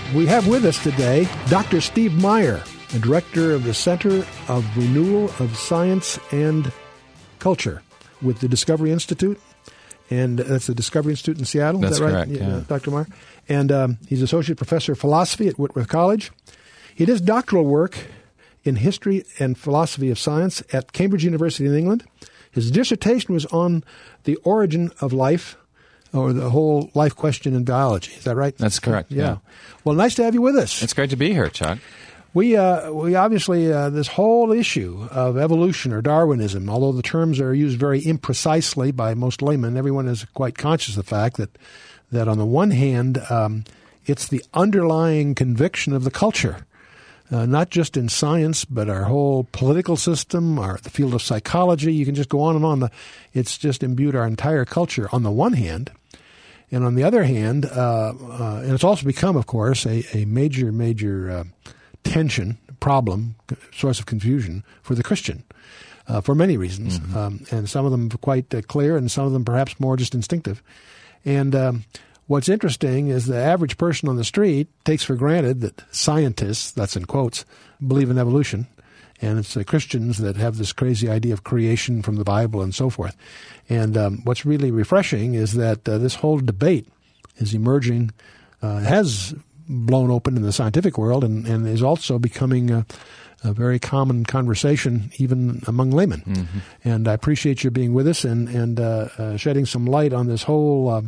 We have with us today Dr. Steve Meyer, the director of the Center of Renewal of Science and Culture with the Discovery Institute. And that's the Discovery Institute in Seattle. That's is that right? correct, yeah. Dr. Meyer. And he's associate professor of philosophy at Whitworth College. He does doctoral work in history and philosophy of science at Cambridge University in England. His dissertation was on the origin of life, or the whole life question in biology. Is that right? That's correct, yeah. Well, nice to have you with us. It's great to be here, Chuck. We obviously, this whole issue of evolution or Darwinism, although the terms are used very imprecisely by most laymen, everyone is quite conscious of the fact that on the one hand, it's the underlying conviction of the culture, not just in science, but our whole political system, the field of psychology. You can just go on and on. It's just imbued our entire culture on the one hand. And on the other hand, and it's also become, of course, a major tension, problem, source of confusion for the Christian for many reasons. Mm-hmm. And some of them quite clear and some of them perhaps more just instinctive. And what's interesting is the average person on the street takes for granted that scientists, that's in quotes, believe in evolution. And it's Christians that have this crazy idea of creation from the Bible and so forth. And what's really refreshing is that this whole debate is emerging, has blown open in the scientific world and is also becoming a very common conversation even among laymen. Mm-hmm. And I appreciate you being with us and shedding some light on this whole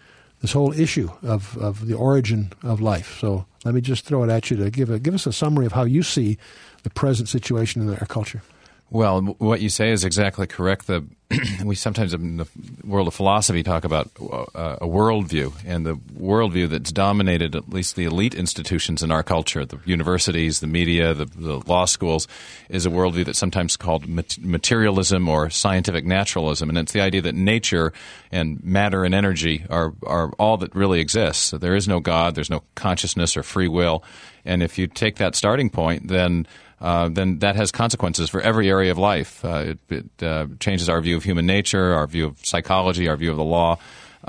issue of the origin of life. So let me just throw it at you to give us a summary of how you see the present situation in our culture. Well, what you say is exactly correct. We sometimes in the world of philosophy talk about a worldview, and the worldview that's dominated at least the elite institutions in our culture, the universities, the media, the law schools, is a worldview that's sometimes called materialism or scientific naturalism. And it's the idea that nature and matter and energy are all that really exists. So there is no God, there's no consciousness or free will. And if you take that starting point, then that has consequences for every area of life. It changes our view of human nature, our view of psychology, our view of the law.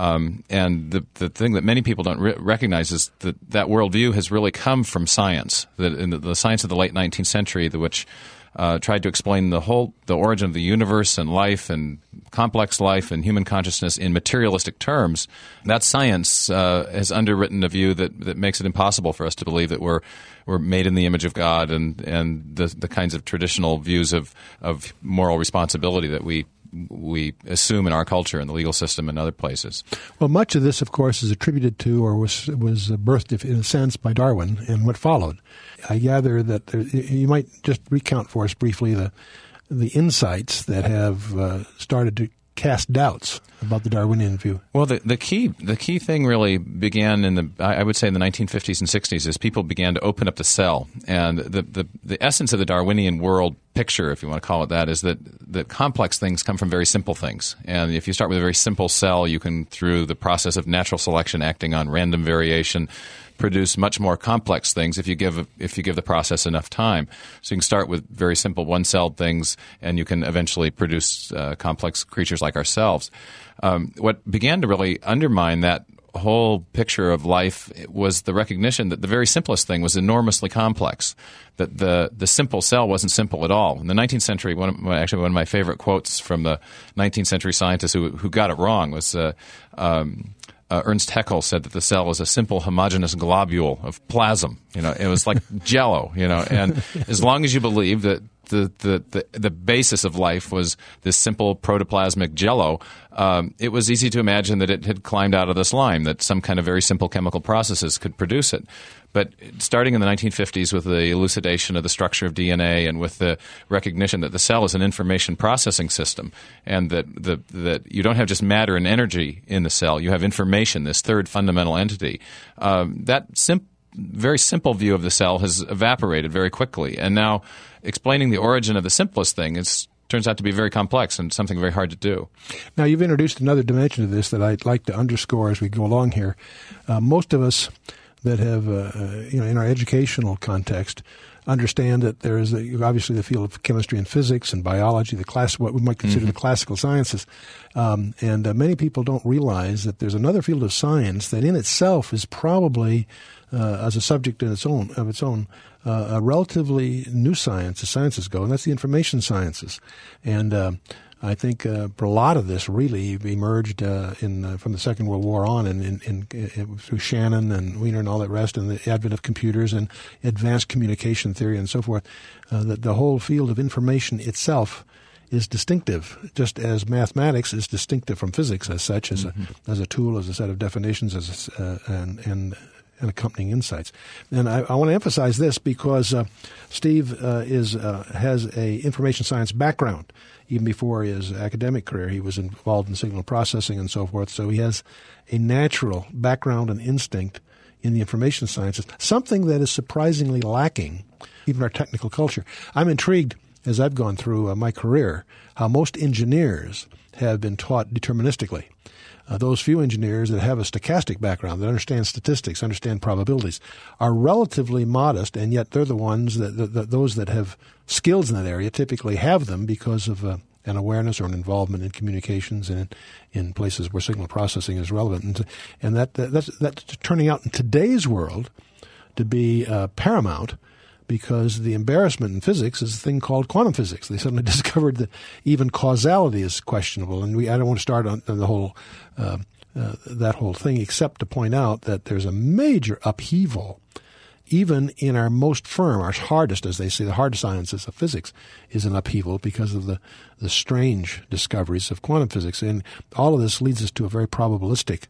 And the thing that many people don't recognize is that worldview has really come from science. That in the science of the late 19th century, which tried to explain the origin of the universe and life and complex life and human consciousness in materialistic terms, that science has underwritten a view that makes it impossible for us to believe that we're made in the image of God and the kinds of traditional views of moral responsibility that we assume in our culture and the legal system and other places. Well, much of this, of course, is attributed to or was birthed, in a sense, by Darwin and what followed. I gather that you might just recount for us briefly the insights that have started to cast doubts about the Darwinian view. Well, the key thing really began I would say in the 1950s and 60s as people began to open up the cell. And the essence of the Darwinian world picture, if you want to call it that, is that complex things come from very simple things. And if you start with a very simple cell, you can, through the process of natural selection acting on random variation, produce much more complex things if you give the process enough time. So you can start with very simple one-celled things, and you can eventually produce complex creatures like ourselves. What began to really undermine that whole picture of life was the recognition that the very simplest thing was enormously complex, that the simple cell wasn't simple at all. In the 19th century, one of my favorite quotes from the 19th century scientist who got it wrong was Ernst Haeckel said that the cell was a simple homogeneous globule of plasm. It was like Jell-O. And as long as you believe that the basis of life was this simple protoplasmic Jell-O, it was easy to imagine that it had climbed out of the slime, that some kind of very simple chemical processes could produce it. But starting in the 1950s with the elucidation of the structure of DNA and with the recognition that the cell is an information processing system and that you don't have just matter and energy in the cell, you have information, this third fundamental entity, very simple view of the cell has evaporated very quickly. And now explaining the origin of the simplest thing turns out to be very complex and something very hard to do. Now, you've introduced another dimension to this that I'd like to underscore as we go along here. Most of us that have, in our educational context, understand that there is obviously the field of chemistry and physics and biology, what we might consider the classical sciences. And many people don't realize that there's another field of science that in itself is probably, as a subject of its own, a relatively new science as sciences go, and that's the information sciences. And I think for a lot of this really emerged from the Second World War on, and through Shannon and Wiener and all that rest, and the advent of computers and advanced communication theory and so forth. That the whole field of information itself is distinctive, just as mathematics is distinctive from physics as such, as a tool, as a set of definitions, and accompanying insights. And I want to emphasize this because Steve has a information science background. Even before his academic career, he was involved in signal processing and so forth. So he has a natural background and instinct in the information sciences, something that is surprisingly lacking even in our technical culture. I'm intrigued, as I've gone through my career, how most engineers have been taught deterministically. Those few engineers that have a stochastic background, that understand statistics, understand probabilities, are relatively modest, and yet they're the ones those that have skills in that area typically have them because of an awareness or an involvement in communications and in places where signal processing is relevant. And that's turning out in today's world to be paramount, because the embarrassment in physics is a thing called quantum physics. They suddenly discovered that even causality is questionable, and I don't want to start on the whole that whole thing, except to point out that there's a major upheaval, even in our most firm, our hardest, as they say, the hard sciences of physics is an upheaval because of the strange discoveries of quantum physics, and all of this leads us to a very probabilistic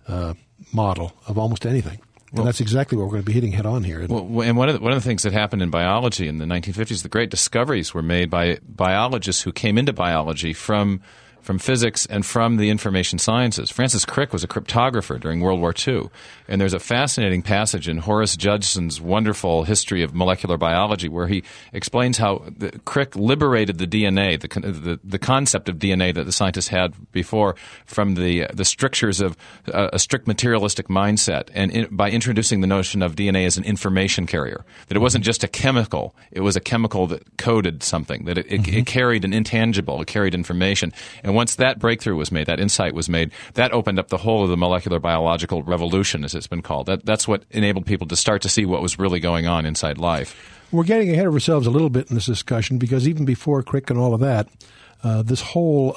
model of almost anything. And that's exactly what we're going to be hitting head on here. Well, and one of the things that happened in biology in the 1950s, the great discoveries were made by biologists who came into biology from physics and from the information sciences. Francis Crick was a cryptographer during World War II, and there's a fascinating passage in Horace Judson's wonderful History of Molecular Biology where he explains how Crick liberated the DNA, the concept of DNA that the scientists had before, from the strictures of a strict materialistic mindset, and by introducing the notion of DNA as an information carrier, that it wasn't just a chemical, it was a chemical that coded something, that it carried an intangible, it carried information. And once that breakthrough was made, that insight was made, that opened up the whole of the molecular biological revolution, as it's been called. That's what enabled people to start to see what was really going on inside life. We're getting ahead of ourselves a little bit in this discussion, because even before Crick and all of that, this whole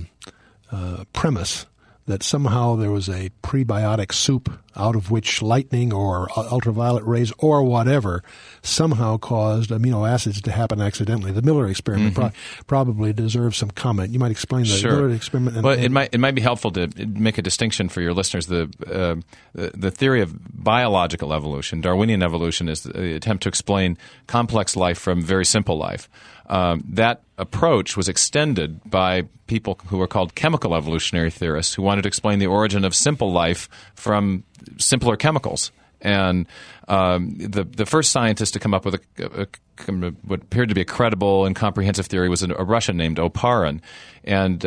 premise that somehow there was a prebiotic soup out of which lightning or ultraviolet rays or whatever somehow caused amino acids to happen accidentally. The Miller experiment probably deserves some comment. You might explain the Miller experiment. Well, it might be helpful to make a distinction for your listeners. The theory of biological evolution, Darwinian evolution, is the attempt to explain complex life from very simple life. That approach was extended by people who were called chemical evolutionary theorists, who wanted to explain the origin of simple life from simpler chemicals. And the first scientist to come up with what appeared to be a credible and comprehensive theory was a Russian named Oparin. And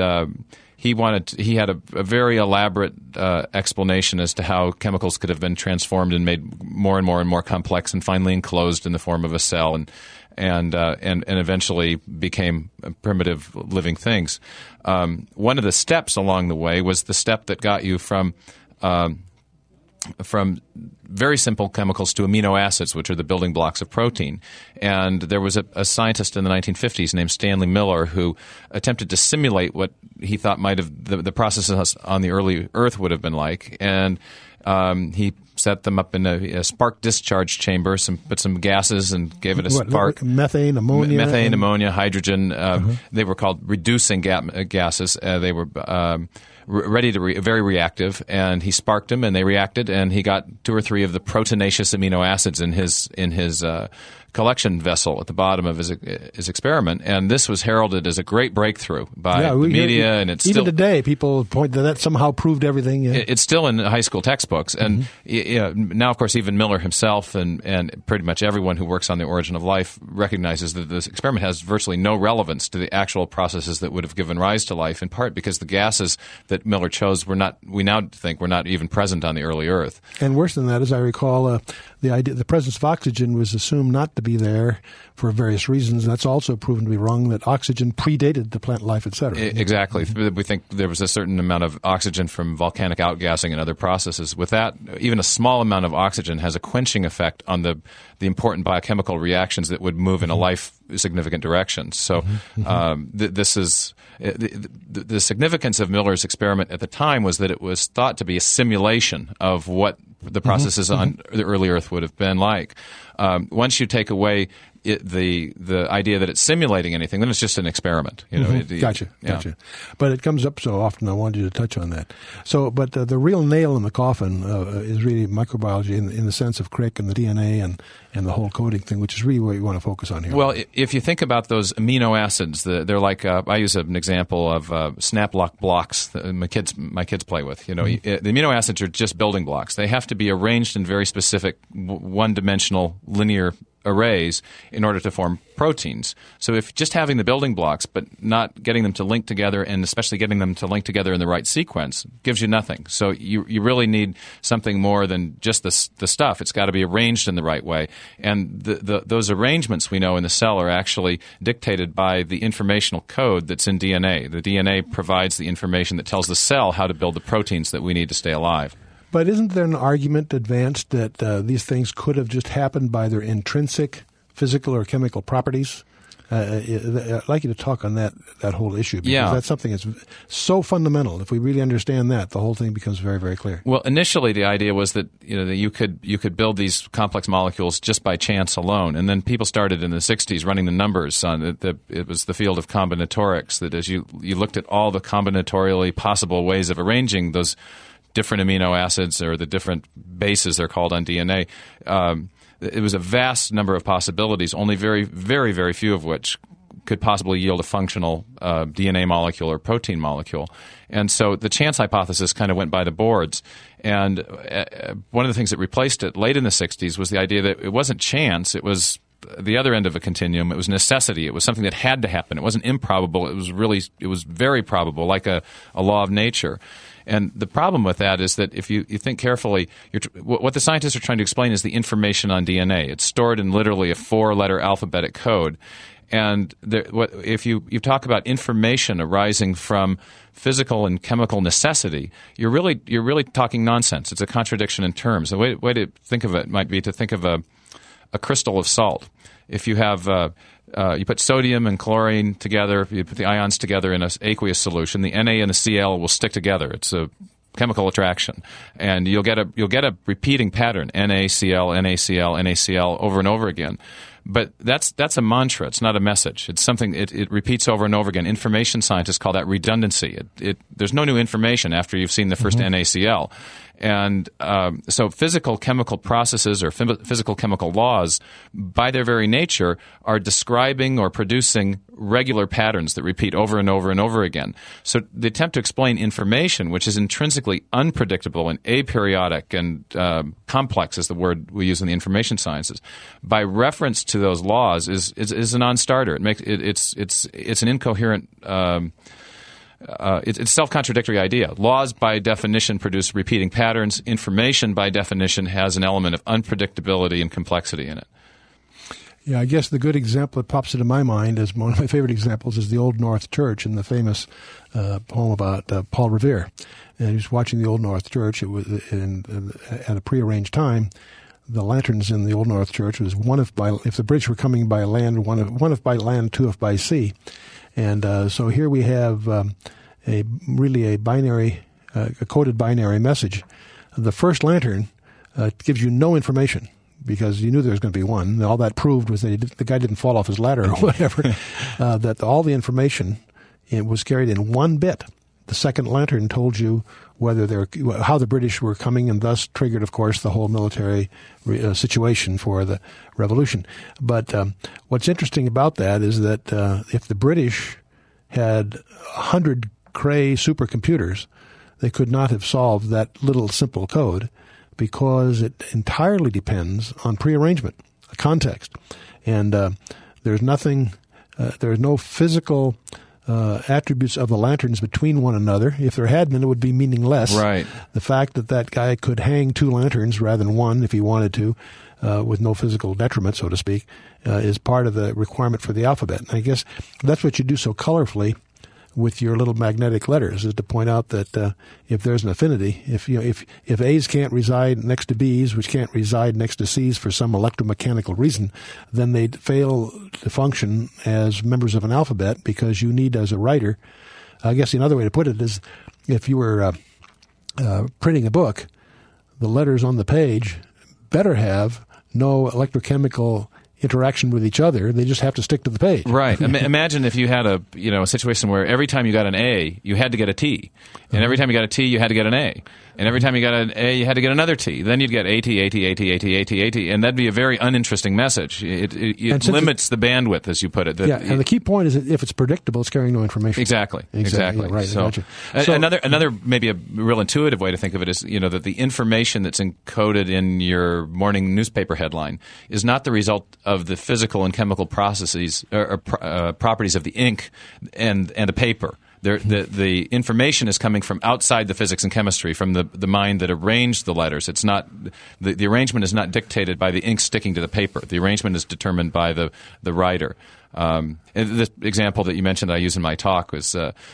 he had a very elaborate explanation as to how chemicals could have been transformed and made more and more complex, and finally enclosed in the form of a cell, and eventually became primitive living things. One of the steps along the way was the step that got you from very simple chemicals to amino acids, which are the building blocks of protein. And there was a scientist in the 1950s named Stanley Miller who attempted to simulate what he thought might have the processes on the early Earth would have been like. And he set them up in a spark discharge chamber, put some gases and gave it a spark. Methane, ammonia. Hydrogen. They were called reducing gases. They were ready to very reactive, and he sparked them, and they reacted, and he got 2 or 3 of the proteinaceous amino acids in his collection vessel at the bottom of his experiment, and this was heralded as a great breakthrough by the media, and it's even still today people point that somehow proved everything. Yeah. It's still in high school textbooks, and now, of course, even Miller himself and pretty much everyone who works on the origin of life recognizes that this experiment has virtually no relevance to the actual processes that would have given rise to life, in part because the gases that Miller chose we now think were not even present on the early Earth. And worse than that, as I recall, the presence of oxygen was assumed not to be there for various reasons. And that's also proven to be wrong, that oxygen predated the plant life, et cetera. Exactly. We think there was a certain amount of oxygen from volcanic outgassing and other processes. With that, even a small amount of oxygen has a quenching effect on the important biochemical reactions that would move in a life-significant direction. So this is the significance of Miller's experiment at the time was that it was thought to be a simulation of what the processes on the early Earth would have been like. Once you take away the idea that it's simulating anything, then it's just an experiment. Gotcha. But it comes up so often, I wanted you to touch on that. So, but the real nail in the coffin is really microbiology in the sense of Crick and the DNA and the whole coding thing, which is really what you want to focus on here. Well, if you think about those amino acids, they're like I use an example of snap lock blocks that my kids play with. The amino acids are just building blocks. They have to be arranged in very specific one-dimensional linear arrays in order to form proteins. So if just having the building blocks but not getting them to link together, and especially getting them to link together in the right sequence, gives you nothing. So you really need something more than just the stuff. It's got to be arranged in the right way. And those arrangements we know in the cell are actually dictated by the informational code that's in DNA. The DNA provides the information that tells the cell how to build the proteins that we need to stay alive. But isn't there an argument advanced that these things could have just happened by their intrinsic physical or chemical properties? I'd like you to talk on that whole issue, because that's something that's so fundamental. If we really understand that, the whole thing becomes very, very clear. Well, initially the idea was that that you could build these complex molecules just by chance alone, and then people started in the 60s running the numbers on it was the field of combinatorics, that as you looked at all the combinatorially possible ways of arranging those different amino acids, or the different bases they're called on DNA. It was a vast number of possibilities, only very, very, very few of which could possibly yield a functional DNA molecule or protein molecule. And so the chance hypothesis kind of went by the boards. And one of the things that replaced it late in the 60s was the idea that it wasn't chance, it was the other end of a continuum. It was necessity. It was something that had to happen. It wasn't improbable. It was very probable, like a law of nature. And the problem with that is that if you think carefully, what the scientists are trying to explain is the information on DNA. It's stored in literally a 4-letter alphabetic code. And if you talk about information arising from physical and chemical necessity, you're really talking nonsense. It's a contradiction in terms. The way to think of it might be to think of a crystal of salt. If you have you put sodium and chlorine together, you put the ions together in an aqueous solution, the Na and the Cl will stick together. It's a chemical attraction, and you'll get a repeating pattern: NaCl, NaCl, NaCl over and over again. But that's a mantra. It's not a message. It's something it repeats over and over again. Information scientists call that redundancy. There's no new information after you've seen the first NaCl. And so physical chemical processes or physical chemical laws, by their very nature, are describing or producing regular patterns that repeat over and over and over again. So the attempt to explain information, which is intrinsically unpredictable and aperiodic and complex, is the word we use in the information sciences, by reference to those laws is a non-starter. It's an incoherent. It's a self-contradictory idea. Laws, by definition, produce repeating patterns. Information, by definition, has an element of unpredictability and complexity in it. Yeah, I guess the good example that pops into my mind as one of my favorite examples is the Old North Church and the famous poem about Paul Revere. And he was watching the Old North Church. It was at a prearranged time. The lanterns in the Old North Church was if the British were coming by land, one if by land, two if by sea. And so here we have a binary, a coded binary message. The first lantern gives you no information because you knew there was going to be one. And all that proved was that the guy didn't fall off his ladder or whatever. That all the information was carried in one bit. The second lantern told you how the British were coming, and thus triggered, of course, the whole military situation for the revolution. But what's interesting about that is that if the British had 100 Cray supercomputers, they could not have solved that little simple code because it entirely depends on prearrangement, context. And there's no physical attributes of the lanterns between one another. If there had been, it would be meaningless. Right. The fact that guy could hang 2 lanterns rather than one if he wanted to, with no physical detriment, so to speak, is part of the requirement for the alphabet. And I guess that's what you do so colorfully with your little magnetic letters, is to point out that if there's an affinity, if A's can't reside next to B's, which can't reside next to C's for some electromechanical reason, then they'd fail to function as members of an alphabet, because you need, as a writer, I guess another way to put it is, if you were printing a book, the letters on the page better have no electrochemical interaction with each other. They just have to stick to the page. Right. Imagine if you had a situation where every time you got an A, you had to get a T, and every time you got a T, you had to get an A, and every time you got an A, you had to get another T. Then you'd get AT, AT, AT, AT, AT, AT, and that'd be a very uninteresting message. It limits the bandwidth, as you put it. And the key point is that if it's predictable, it's carrying no information. Exactly. Yeah, right. So another maybe a real intuitive way to think of it is, that the information that's encoded in your morning newspaper headline is not the result of the physical and chemical processes or properties of the ink and the paper. The information is coming from outside the physics and chemistry, from the mind that arranged the letters. It's not the arrangement is not dictated by the ink sticking to the paper. The arrangement is determined by the writer. This example that you mentioned that I use in my talk was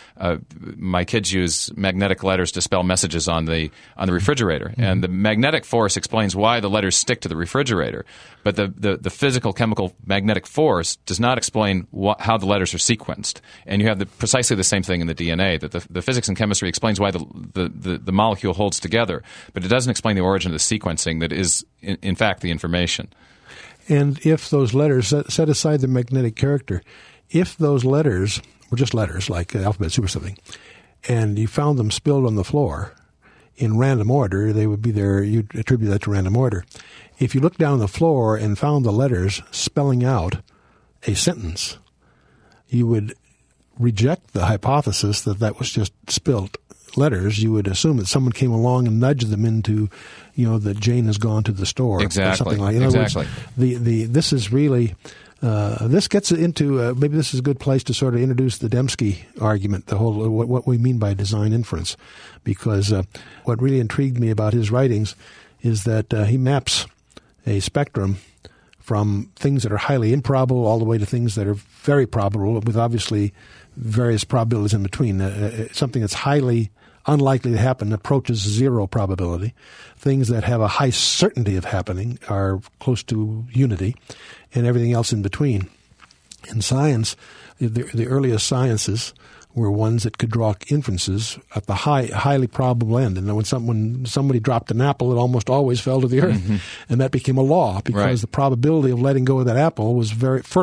my kids use magnetic letters to spell messages on the refrigerator, mm-hmm. and the magnetic force explains why the letters stick to the refrigerator, but the physical chemical magnetic force does not explain how the letters are sequenced. And you have precisely the same thing in the DNA, that the physics and chemistry explains why the molecule holds together, but it doesn't explain the origin of the sequencing that is in fact the information. And if those letters, set aside the magnetic character, if those letters were just letters like alphabet soup or something, and you found them spilled on the floor in random order, they would be there, you'd attribute that to random order. If you looked down the floor and found the letters spelling out a sentence, you would reject the hypothesis that was just spilled letters. You would assume that someone came along and nudged them into, that Jane has gone to the store. Exactly. Or something like that. Exactly. This is really, this gets into, maybe this is a good place to sort of introduce the Dembski argument, the whole, what we mean by design inference. Because what really intrigued me about his writings is that he maps a spectrum from things that are highly improbable all the way to things that are very probable, with obviously various probabilities in between. Something that's highly unlikely to happen approaches zero probability. Things that have a high certainty of happening are close to unity, and everything else in between. In science, the earliest sciences were ones that could draw inferences at the highly probable end. And when somebody dropped an apple, it almost always fell to the earth. Mm-hmm. And that became a law, because the probability of letting go of that apple was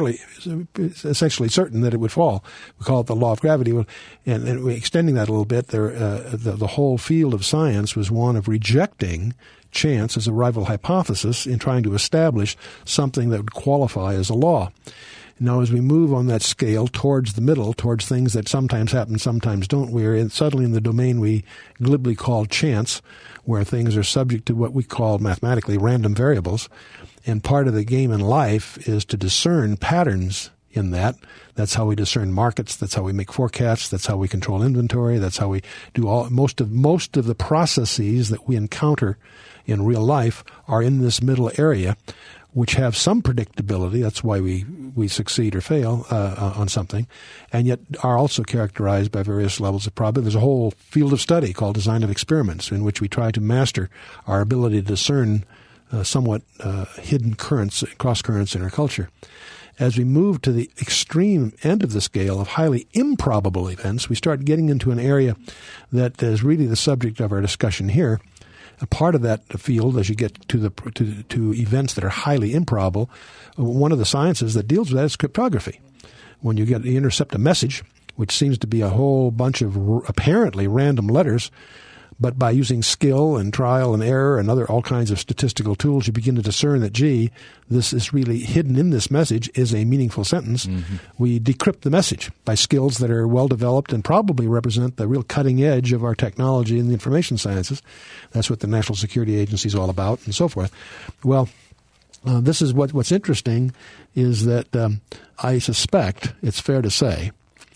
essentially certain that it would fall. We call it the law of gravity. And extending that a little bit, the whole field of science was one of rejecting chance as a rival hypothesis in trying to establish something that would qualify as a law. Now, as we move on that scale towards the middle, towards things that sometimes happen, sometimes don't, we're suddenly in the domain we glibly call chance, where things are subject to what we call mathematically random variables. And part of the game in life is to discern patterns in that. That's how we discern markets. That's how we make forecasts. That's how we control inventory. That's how we do most of the processes that we encounter in real life are in this middle area, which have some predictability. That's why we succeed or fail on something, and yet are also characterized by various levels of probability. There's a whole field of study called design of experiments, in which we try to master our ability to discern somewhat hidden cross currents in our culture. As we move to the extreme end of the scale of highly improbable events, we start getting into an area that is really the subject of our discussion here. A part of that field, as you get to events that are highly improbable, one of the sciences that deals with that is cryptography. When you intercept a message, which seems to be a whole bunch of apparently random letters, but by using skill and trial and error and all kinds of statistical tools, you begin to discern that, this is really hidden in this message is a meaningful sentence. Mm-hmm. We decrypt the message by skills that are well developed and probably represent the real cutting edge of our technology in the information sciences. That's what the National Security Agency is all about, and so forth. Well, this is what's interesting is that I suspect it's fair to say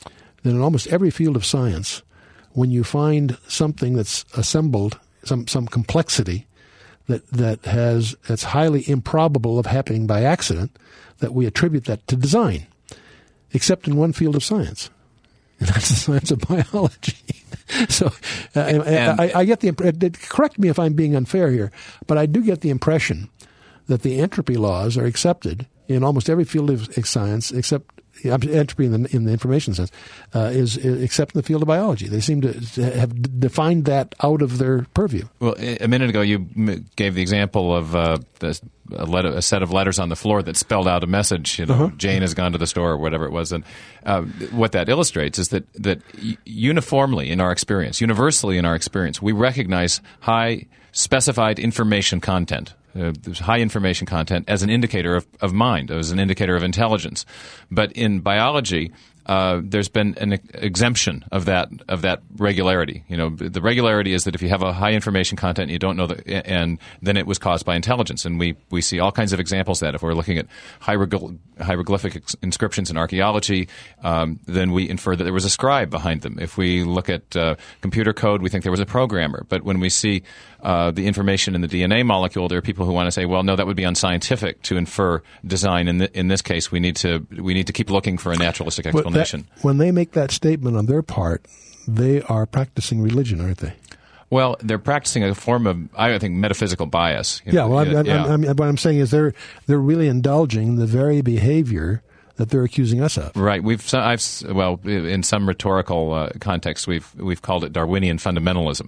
that in almost every field of science, when you find something that's assembled, some complexity that's highly improbable of happening by accident, that we attribute that to design, except in one field of science. And that's the science of biology. So I get correct me if I'm being unfair here, but I do get the impression that the entropy laws are accepted in almost every field of science, except entropy in the information sense, is except in the field of biology. They seem to have defined that out of their purview. Well, a minute ago you gave the example of a set of letters on the floor that spelled out a message. Jane has gone to the store or whatever it was, and what that illustrates is that uniformly in our experience, universally in our experience, we recognize high specified information content. High information content as an indicator of mind, as an indicator of intelligence. But in biology, there's been an exemption of that regularity. The regularity is that if you have a high information content, you don't know and then it was caused by intelligence. And we see all kinds of examples of that. If we're looking at hieroglyphic inscriptions in archaeology, then we infer that there was a scribe behind them. If we look at computer code, we think there was a programmer. But when we see the information in the DNA molecule, there are people who want to say, well, no, that would be unscientific to infer design. In this case, we need to keep looking for a naturalistic explanation. When they make that statement on their part, they are practicing religion, aren't they? Well, they're practicing a form of, I think, metaphysical bias. What I'm saying is they're really indulging the very behavior that they're accusing us of. Right. In some rhetorical contexts, we've called it Darwinian fundamentalism.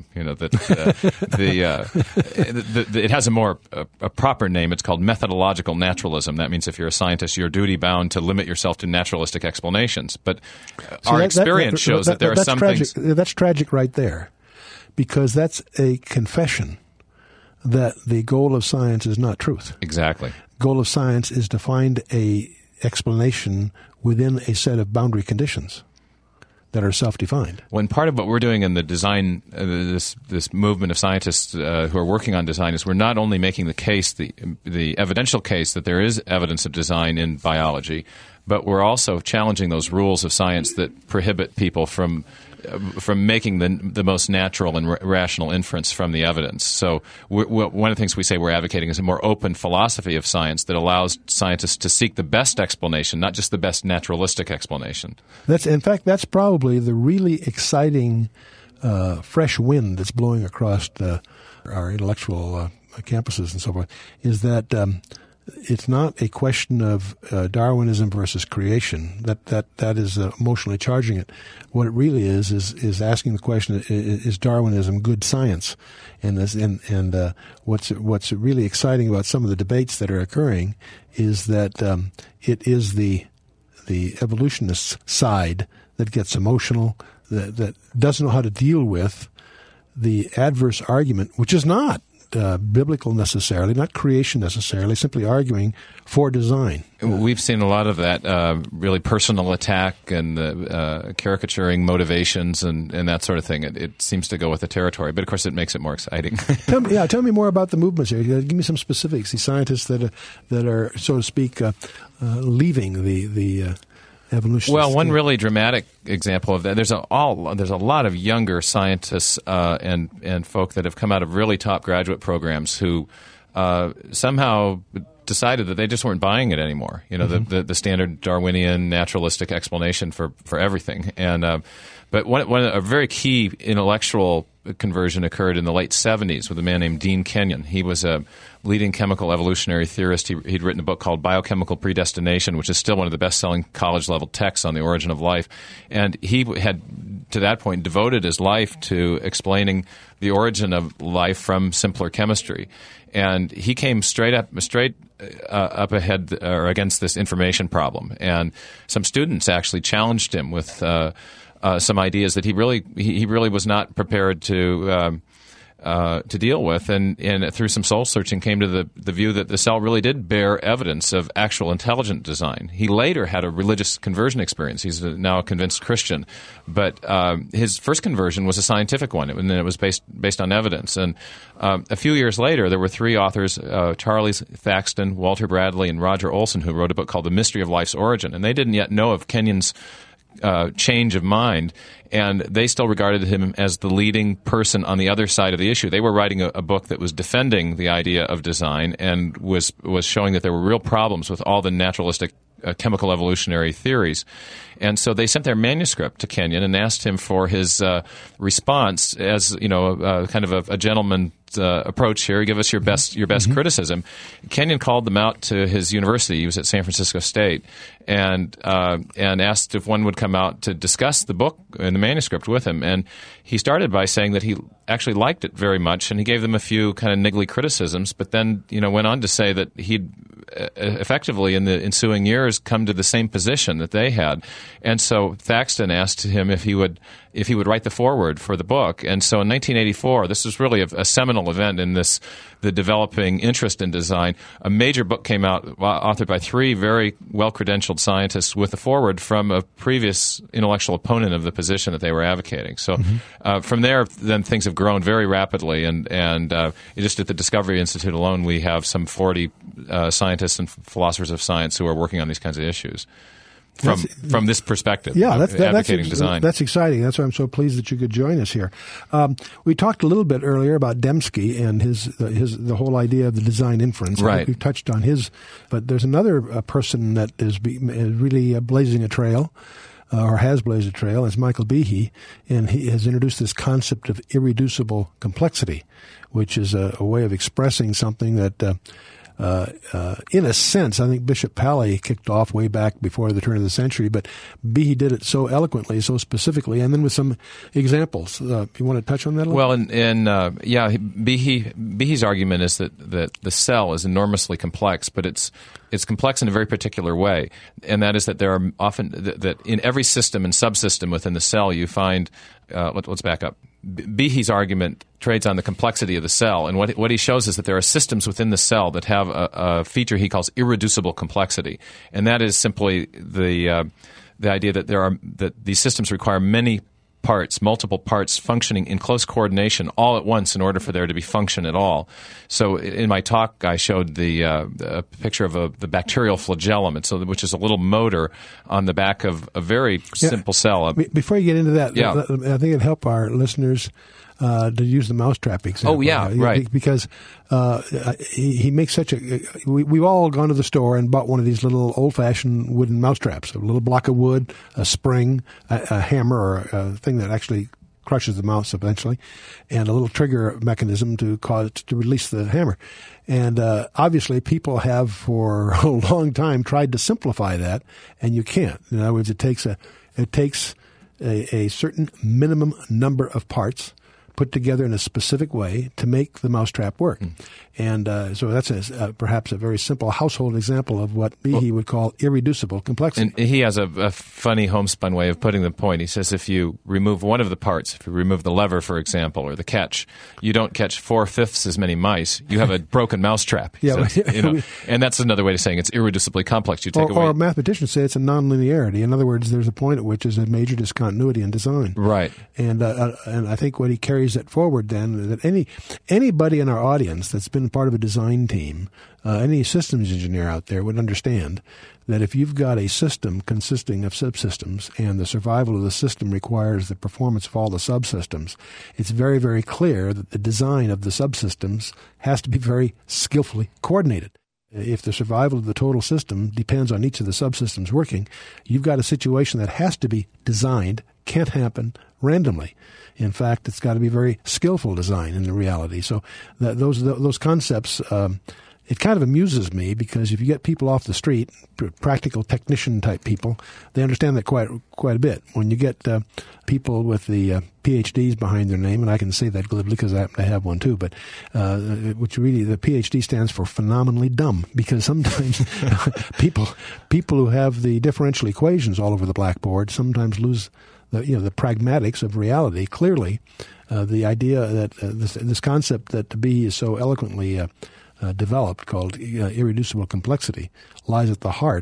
It has a proper name. It's called methodological naturalism. That means if you're a scientist, you're duty bound to limit yourself to naturalistic explanations. But our experience shows that there are some tragic things. That's tragic right there, because that's a confession that the goal of science is not truth. Exactly. Goal of science is to find a explanation within a set of boundary conditions that are self-defined. When part of what we're doing in the design, this movement of scientists who are working on design, is we're not only making the case, the evidential case that there is evidence of design in biology, but we're also challenging those rules of science that prohibit people from making the most natural and rational inference from the evidence. So one of the things we say we're advocating is a more open philosophy of science that allows scientists to seek the best explanation, not just the best naturalistic explanation. That's probably the really exciting fresh wind that's blowing across our intellectual campuses and so forth, is that it's not a question of Darwinism versus creation. That is emotionally charging it. What it really is asking the question: is Darwinism good science? And what's really exciting about some of the debates that are occurring is that it is the evolutionist side that gets emotional, that doesn't know how to deal with the adverse argument, which is not biblical necessarily, not creation necessarily, simply arguing for design. We've seen a lot of that really personal attack and caricaturing motivations and that sort of thing. It seems to go with the territory, but of course it makes it more exciting. Tell me more about the movements here. Give me some specifics. The scientists that are, so to speak, leaving the evolutionists. Well, one really dramatic example of that. There's a lot of younger scientists and folk that have come out of really top graduate programs who somehow decided that they just weren't buying it anymore. The standard Darwinian naturalistic explanation for everything. And but a very key intellectual conversion occurred in the late 70s with a man named Dean Kenyon. He was a leading chemical evolutionary theorist. He'd written a book called Biochemical Predestination, which is still one of the best-selling college-level texts on the origin of life. And he had, to that point, devoted his life to explaining the origin of life from simpler chemistry. And he came straight up ahead or against this information problem. And some students actually challenged him with some ideas that he really was not prepared to deal with, and through some soul searching came to the view that the cell really did bear evidence of actual intelligent design. He later had a religious conversion experience. He's now a convinced Christian, but his first conversion was a scientific one, and it was based on evidence. And a few years later, there were three authors, Charles Thaxton, Walter Bradley, and Roger Olson, who wrote a book called The Mystery of Life's Origin, and they didn't yet know of Kenyon's change of mind, and they still regarded him as the leading person on the other side of the issue. They were writing a book that was defending the idea of design and was showing that there were real problems with all the naturalistic chemical evolutionary theories. And so they sent their manuscript to Kenyon and asked him for his response as, kind of a gentleman approach here. Give us your best criticism. Kenyon called them out to his university. He was at San Francisco State, and asked if one would come out to discuss the book and the manuscript with him. And he started by saying that he actually liked it very much, and he gave them a few kind of niggly criticisms, but then went on to say that he'd effectively in the ensuing years come to the same position that they had. And so Thaxton asked him if he would write the foreword for the book. And so in 1984, this was really a seminal event in the developing interest in design. A major book came out authored by 3 very well-credentialed scientists with a foreword from a previous intellectual opponent of the position that they were advocating. So from there, then things have grown very rapidly. And just at the Discovery Institute alone, we have some 40 scientists and philosophers of science who are working on these kinds of issues. From this perspective, advocating design. That's exciting. That's why I'm so pleased that you could join us here. We talked a little bit earlier about Dembski and the whole idea of the design inference. Right. We've touched on his, but there's another person that is really blazing a trail, or has blazed a trail. It's Michael Behe, and he has introduced this concept of irreducible complexity, which is a way of expressing something that. In a sense, I think Bishop Paley kicked off way back before the turn of the century, but Behe did it so eloquently, so specifically, and then with some examples. You want to touch on that a little? Well, Behe's argument is that the cell is enormously complex, but it's complex in a very particular way, and that is that there are often that in every system and subsystem within the cell you find. Let's back up. Behe's argument trades on the complexity of the cell, and what he shows is that there are systems within the cell that have a feature he calls irreducible complexity, and that is simply the idea that these systems require multiple parts functioning in close coordination all at once in order for there to be function at all. So in my talk, I showed a picture of the bacterial flagellum, which is a little motor on the back of a very simple cell. Before you get into that, I think it'd help our listeners to use the mousetrap example. Oh, yeah, right. Because he makes such a... We've all gone to the store and bought one of these little old-fashioned wooden mousetraps, a little block of wood, a spring, a hammer, or a thing that actually crushes the mouse eventually, and a little trigger mechanism to release the hammer. And obviously, people have for a long time tried to simplify that, and you can't. In other words, it takes a certain minimum number of parts put together in a specific way to make the mousetrap work. And so that's perhaps a very simple household example of what Behe would call irreducible complexity. And he has a funny homespun way of putting the point. He says if you remove one of the parts, if you remove the lever, for example, or the catch, you don't catch 4/5 as many mice. You have a broken mousetrap. Yeah, so, and that's another way of saying it's irreducibly complex. You take away. Or mathematicians say it's a nonlinearity. In other words, there's a point at which there's a major discontinuity in design. Right. And I think what he carries it forward then, that anybody in our audience that's been part of a design team, any systems engineer out there would understand that if you've got a system consisting of subsystems and the survival of the system requires the performance of all the subsystems, it's very, very clear that the design of the subsystems has to be very skillfully coordinated. If the survival of the total system depends on each of the subsystems working, you've got a situation that has to be designed, can't happen randomly. In fact, it's got to be very skillful design in the reality. So those concepts, it kind of amuses me because if you get people off the street, practical technician type people, they understand that quite a bit. When you get people with the PhDs behind their name, and I can say that glibly because I happen to have one too, but which really the PhD stands for phenomenally dumb, because sometimes people who have the differential equations all over the blackboard sometimes lose the pragmatics of reality. Clearly, the idea that this concept that Behe is so eloquently developed, called irreducible complexity, lies at the heart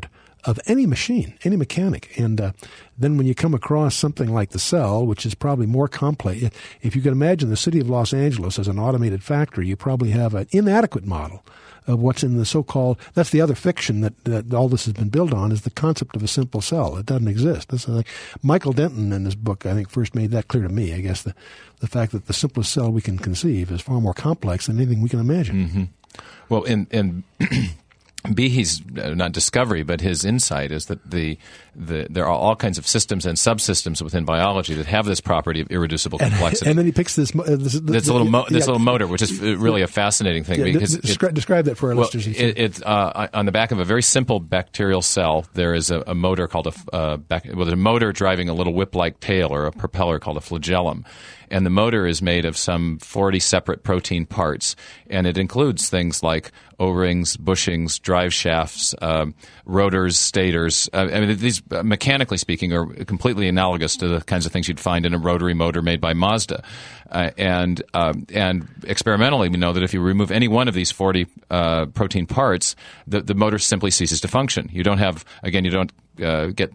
of any machine, any mechanic. And then when you come across something like the cell, which is probably more complex, if you can imagine the city of Los Angeles as an automated factory, you probably have an inadequate model of what's in the so-called, that's the other fiction that all this has been built on, is the concept of a simple cell. It doesn't exist. This is like Michael Denton in his book, I think, first made that clear to me. I guess the fact that the simplest cell we can conceive is far more complex than anything we can imagine. Mm-hmm. Well, in Behe's not discovery, but his insight is that there are all kinds of systems and subsystems within biology that have this property of irreducible complexity. And then he picks this little motor, which is really a fascinating thing. Because describe that for our listeners. On the back of a very simple bacterial cell, there is a motor called a motor driving a little whip-like tail or a propeller called a flagellum. And the motor is made of some 40 separate protein parts, and it includes things like O-rings, bushings, drive shafts, rotors, stators. These, mechanically speaking, are completely analogous to the kinds of things you'd find in a rotary motor made by Mazda. And experimentally, we know that if you remove any one of these 40 protein parts, the motor simply ceases to function. You don't get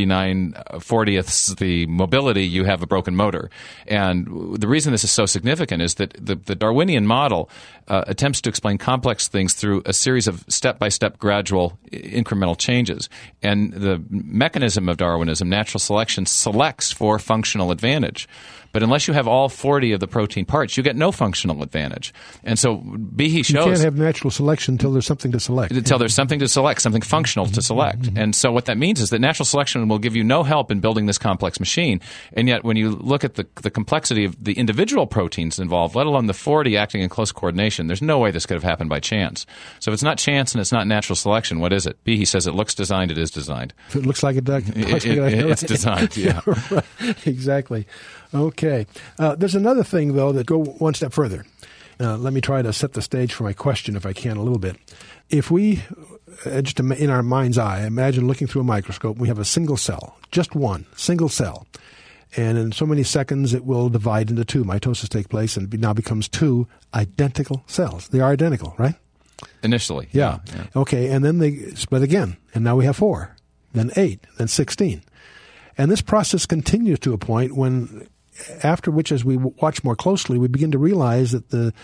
39/40ths the mobility, you have a broken motor. And the reason this is so significant is that the Darwinian model attempts to explain complex things through a series of step-by-step gradual incremental changes. And the mechanism of Darwinism, natural selection, selects for functional advantage. But unless you have all 40 of the protein parts, you get no functional advantage. And so Behe shows... You can't have natural selection until there's something to select. Until there's something to select, something functional to select. Mm-hmm. And so what that means is that natural selection will give you no help in building this complex machine. And yet when you look at the complexity of the individual proteins involved, let alone the 40 acting in close coordination, there's no way this could have happened by chance. So if it's not chance and it's not natural selection, what is it? Behe says it looks designed, it is designed. If it looks like it does. It's designed, yeah. Right. Exactly. Okay. There's another thing, though, that go one step further. Let me try to set the stage for my question, if I can, a little bit. If we, just in our mind's eye, imagine looking through a microscope, we have a single cell, just one, single cell. And in so many seconds, it will divide into two. Mitosis takes place, and it now becomes two identical cells. They are identical, right? Initially. Yeah. Okay, and then they split again, and now we have 4, then 8, then 16. And this process continues to a point when, after which, as we watch more closely, we begin to realize that the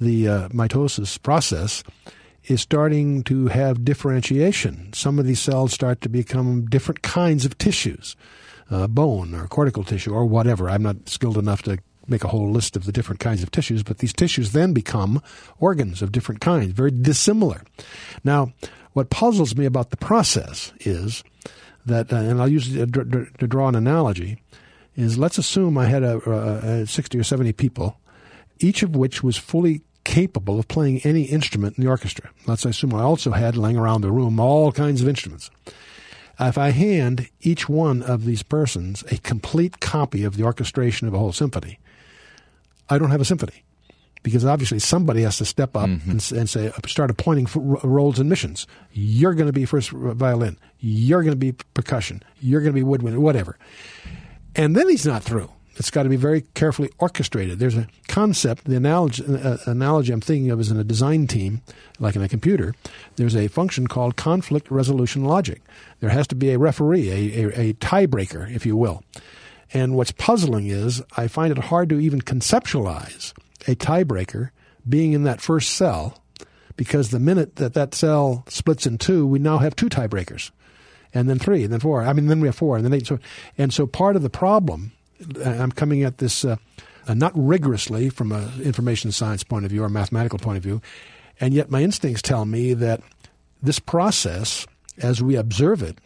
mitosis process is starting to have differentiation. Some of these cells start to become different kinds of tissues, bone or cortical tissue or whatever. I'm not skilled enough to make a whole list of the different kinds of tissues, but these tissues then become organs of different kinds, very dissimilar. Now, what puzzles me about the process is that, and I'll use it to draw an analogy, is let's assume I had 60 or 70 people, each of which was fully capable of playing any instrument in the orchestra. Let's assume I also had, laying around the room, all kinds of instruments. If I hand each one of these persons a complete copy of the orchestration of a whole symphony, I don't have a symphony. Because obviously somebody has to step up and say, start appointing roles and missions. You're going to be first violin. You're going to be percussion. You're going to be woodwind, whatever. And then he's not through. It's got to be very carefully orchestrated. There's a concept, the analogy I'm thinking of is in a design team, like in a computer, there's a function called conflict resolution logic. There has to be a referee, a tiebreaker, if you will. And what's puzzling is I find it hard to even conceptualize a tiebreaker being in that first cell, because the minute that cell splits in two, we now have 2 tiebreakers, and then 3, and then 4. Then we have 4, and then 8. So part of the problem, I'm coming at this not rigorously from an information science point of view or mathematical point of view, and yet my instincts tell me that this process, as we observe it,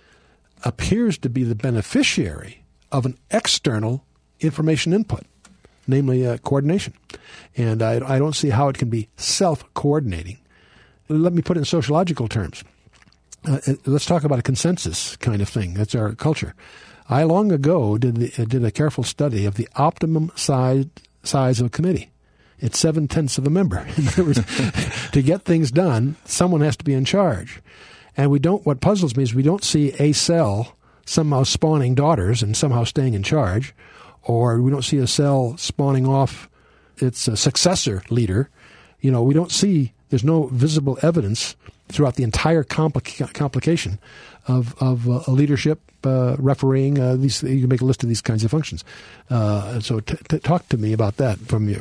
appears to be the beneficiary of an external information input, namely coordination. And I don't see how it can be self-coordinating. Let me put it in sociological terms. Let's talk about a consensus kind of thing. That's our culture. I long ago did a careful study of the optimum size of a committee. It's 0.7 of a member. In other words, to get things done, someone has to be in charge. And what puzzles me is we don't see a cell somehow spawning daughters and somehow staying in charge, or we don't see a cell spawning off its successor leader. We don't see, there's no visible evidence throughout the entire complication leadership, refereeing. You can make a list of these kinds of functions. So talk to me about that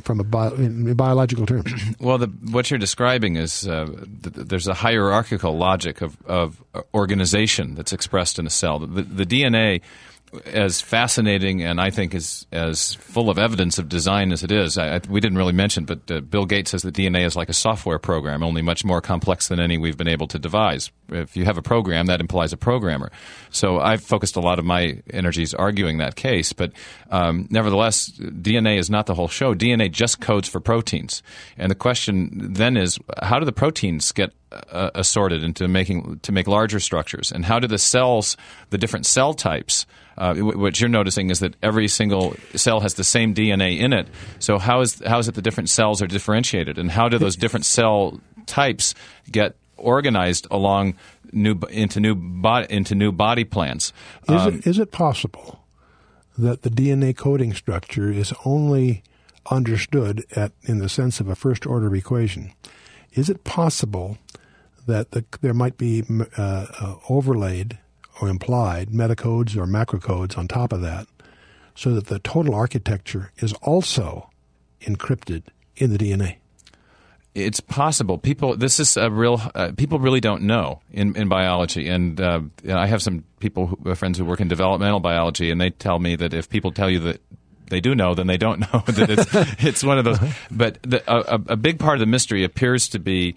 in biological terms. Well, what you're describing is there's a hierarchical logic of organization that's expressed in a cell. The DNA, as fascinating and I think as full of evidence of design as it is, we didn't really mention, but Bill Gates says that DNA is like a software program, only much more complex than any we've been able to devise. If you have a program, that implies a programmer. So I've focused a lot of my energies arguing that case, but nevertheless, DNA is not the whole show. DNA just codes for proteins. And the question then is, how do the proteins get assorted to make larger structures? And how do the cells, the different cell types, what you're noticing is that every single cell has the same DNA in it. So how is it the different cells are differentiated, and how do those different cell types get organized along into new body plans? Is it possible that the DNA coding structure is only understood in the sense of a first order equation? Is it possible that there might be overlaid or implied metacodes or macrocodes on top of that, so that the total architecture is also encrypted in the DNA? It's possible. People really don't know in biology, and I have some friends who work in developmental biology, and they tell me that if people tell you that they do know, then they don't know. That it's one of those. But a big part of the mystery appears to be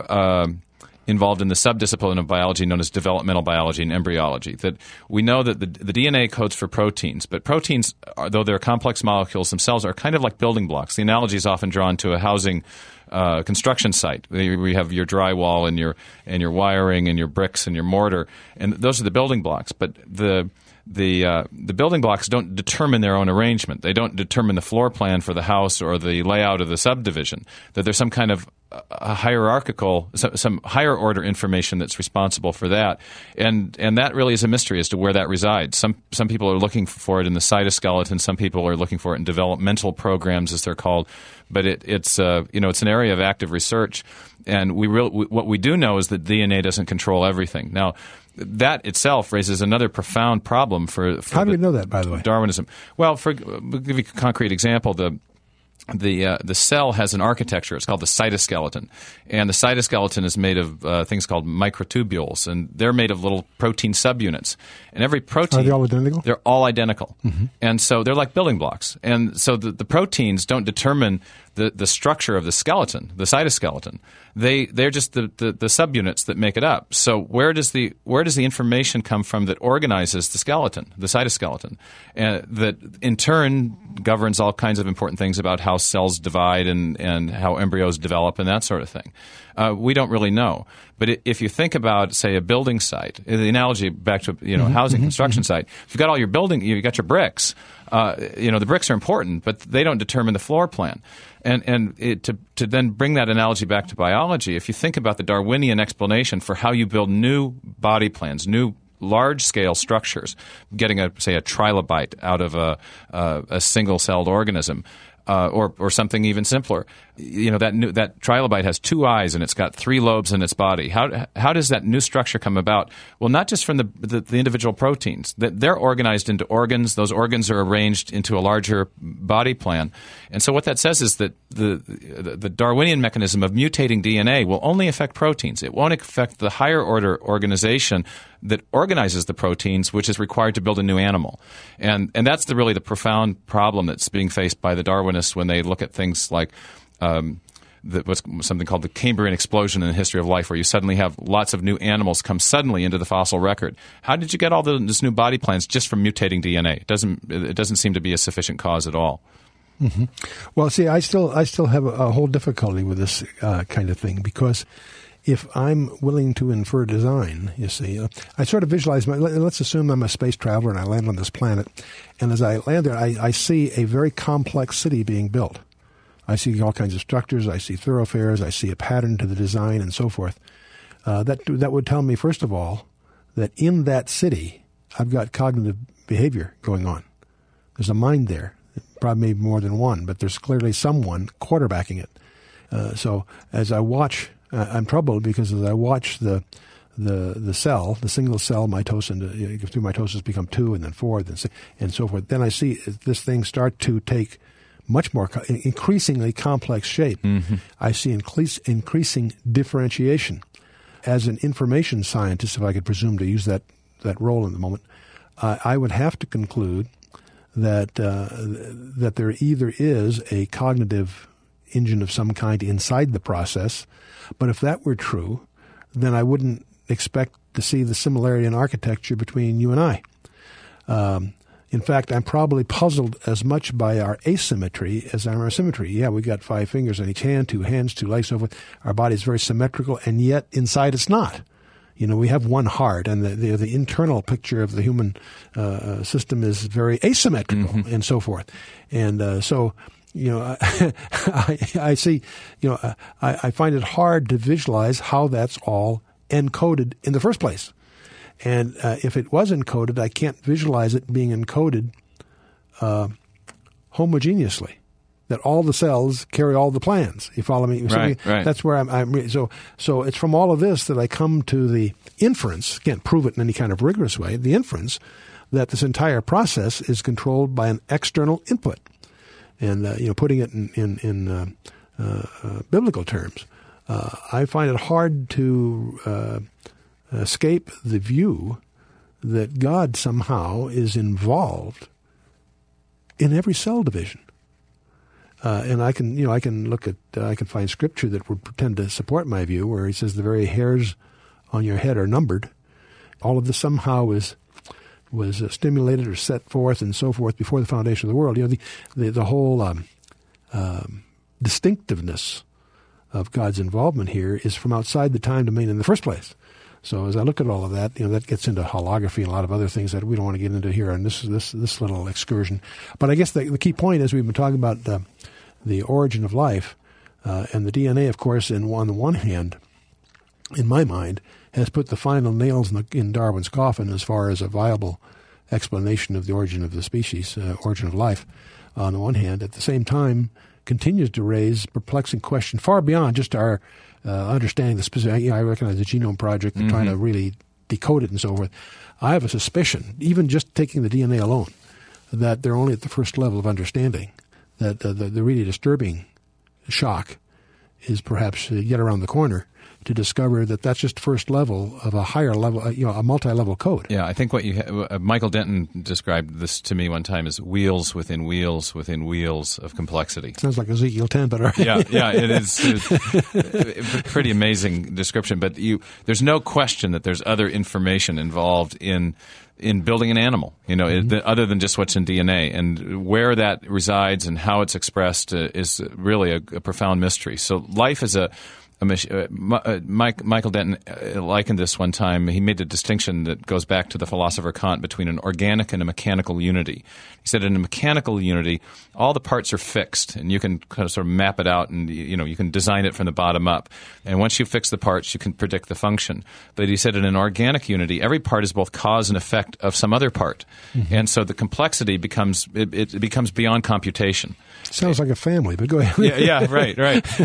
involved in the subdiscipline of biology known as developmental biology and embryology. That we know that the DNA codes for proteins, but proteins, though they're complex molecules themselves, are kind of like building blocks. The analogy is often drawn to a housing construction site. We have your drywall and your wiring and your bricks and your mortar, and those are the building blocks. But the building blocks don't determine their own arrangement. They don't determine the floor plan for the house or the layout of the subdivision. That there's some kind of hierarchical, some higher order information that's responsible for that, and that really is a mystery as to where that resides. Some people are looking for it in the cytoskeleton. Some people are looking for it in developmental programs, as they're called. But it's an area of active research, and what we do know is that DNA doesn't control everything. Now, that itself raises another profound problem for how do we know that, by the way? Darwinism. Well, we'll give you a concrete example. The cell has an architecture. It's called the cytoskeleton, and the cytoskeleton is made of things called microtubules, and they're made of little protein subunits. And every protein, are they all identical? They're all identical, mm-hmm. And so they're like building blocks. And so the proteins don't determine the structure of the skeleton, the cytoskeleton. They're just the subunits that make it up. So where does the information come from that organizes the skeleton, the cytoskeleton, and that in turn governs all kinds of important things about how cells divide and how embryos develop and that sort of thing? We don't really know. But if you think about, say, a building site, the analogy back to a housing construction site, if you've got all your building, you've got your bricks. The bricks are important, but they don't determine the floor plan. And to then bring that analogy back to biology, if you think about the Darwinian explanation for how you build new body plans, new large-scale structures, getting a trilobite out of a single-celled organism, or something even simpler. That trilobite has 2 eyes and it's got 3 lobes in its body. How does that new structure come about? Well, not just from the individual proteins. They're organized into organs. Those organs are arranged into a larger body plan. And so what that says is that the Darwinian mechanism of mutating DNA will only affect proteins. It won't affect the higher order organization that organizes the proteins, which is required to build a new animal. And that's really the profound problem that's being faced by the Darwinists when they look at things like what's something called the Cambrian explosion in the history of life, where you suddenly have lots of new animals come suddenly into the fossil record. How did you get all this new body plans just from mutating DNA? It doesn't seem to be a sufficient cause at all. Mm-hmm. Well, see, I still have a whole difficulty with this kind of thing, because if I'm willing to infer design, you see, I sort of visualize let's assume I'm a space traveler and I land on this planet, and as I land there, I see a very complex city being built. I see all kinds of structures, I see thoroughfares, I see a pattern to the design and so forth. That would tell me, first of all, that in that city, I've got cognitive behavior going on. There's a mind there, probably maybe more than one, but there's clearly someone quarterbacking it. So as I watch, I'm troubled because as I watch the the cell, the single cell mitosis, through mitosis become 2 and then 4 and so forth. Then I see this thing start to take much more increasingly complex shape. Mm-hmm. I see increasing differentiation. As an information scientist, if I could presume to use that role in the moment, I would have to conclude that there either is a cognitive engine of some kind inside the process, but if that were true, then I wouldn't expect to see the similarity in architecture between you and I. In fact, I'm probably puzzled as much by our asymmetry as our symmetry. Yeah, we got 5 fingers on each hand, 2 hands, 2 legs, so forth. Our body's very symmetrical, and yet inside it's not. We have one heart, and the internal picture of the human system is very asymmetrical, mm-hmm. and so forth. And so, I see, I find it hard to visualize how that's all encoded in the first place. And if it was encoded, I can't visualize it being encoded homogeneously, that all the cells carry all the plans. You follow me? Right. That's where I'm so it's from all of this that I come to the inference, can't prove it in any kind of rigorous way, the inference that this entire process is controlled by an external input. And, putting it in biblical terms, I find it hard to escape the view that God somehow is involved in every cell division. And I can look at, I can find scripture that would pretend to support my view, where he says the very hairs on your head are numbered. All of this somehow was stimulated or set forth and so forth before the foundation of the world. The whole distinctiveness of God's involvement here is from outside the time domain in the first place. So as I look at all of that, that gets into holography and a lot of other things that we don't want to get into here on this little excursion. But I guess the key point is we've been talking about the origin of life, and the DNA, of course, on the one hand, in my mind, has put the final nails in Darwin's coffin as far as a viable explanation of the origin of the species, origin of life, on the one hand. At the same time, continues to raise perplexing questions far beyond just our understanding the specific. I recognize the Genome Project and mm-hmm. trying to really decode it and so forth. I have a suspicion, even just taking the DNA alone, that they're only at the first level of understanding, that the really disturbing shock is perhaps yet around the corner to discover that that's just first level of a higher level, a multi-level code. Yeah, I think what Michael Denton described this to me one time as wheels within wheels within wheels of complexity. Sounds like Ezekiel 10, but all right. Yeah, it is a pretty amazing description. But there's no question that there's other information involved in building an animal, mm-hmm. Other than just what's in DNA. And where that resides and how it's expressed is really a profound mystery. So life is Michael Denton likened this one time. He made a distinction that goes back to the philosopher Kant between an organic and a mechanical unity. He said in a mechanical unity, all the parts are fixed, and you can kind of sort of map it out, and you can design it from the bottom up. And once you fix the parts, you can predict the function. But he said in an organic unity, every part is both cause and effect of some other part, mm-hmm. and so the complexity becomes beyond computation. Sounds like a family, but go ahead. yeah, right.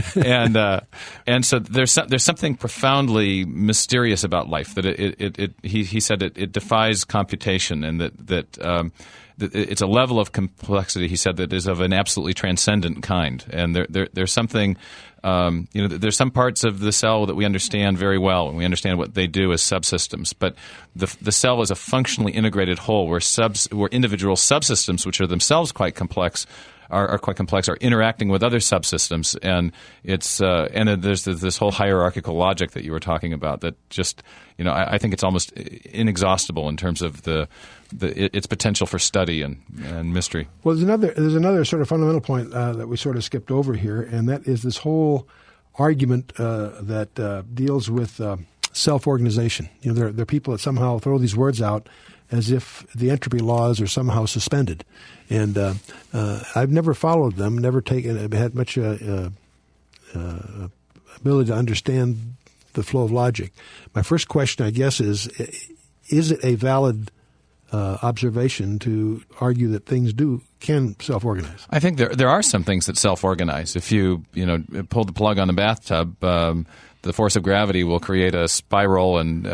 And so there's something profoundly mysterious about life that he said it defies computation, and that it's a level of complexity, he said, that is of an absolutely transcendent kind. And there's something, there's some parts of the cell that we understand very well, and we understand what they do as subsystems. But the cell is a functionally integrated whole where individual subsystems, which are themselves quite complex, are quite complex, are interacting with other subsystems, and it's and there's this whole hierarchical logic that you were talking about that just I think it's almost inexhaustible in terms of its potential for study and mystery. Well, there's another sort of fundamental point that we sort of skipped over here, and that is this whole argument that deals with self-organization. There are people that somehow throw these words out as if the entropy laws are somehow suspended. And I've never followed them, never had much ability to understand the flow of logic. My first question, I guess, is it a valid observation to argue that things can self-organize? I think there are some things that self-organize. If you pull the plug on the bathtub, the force of gravity will create a spiral, and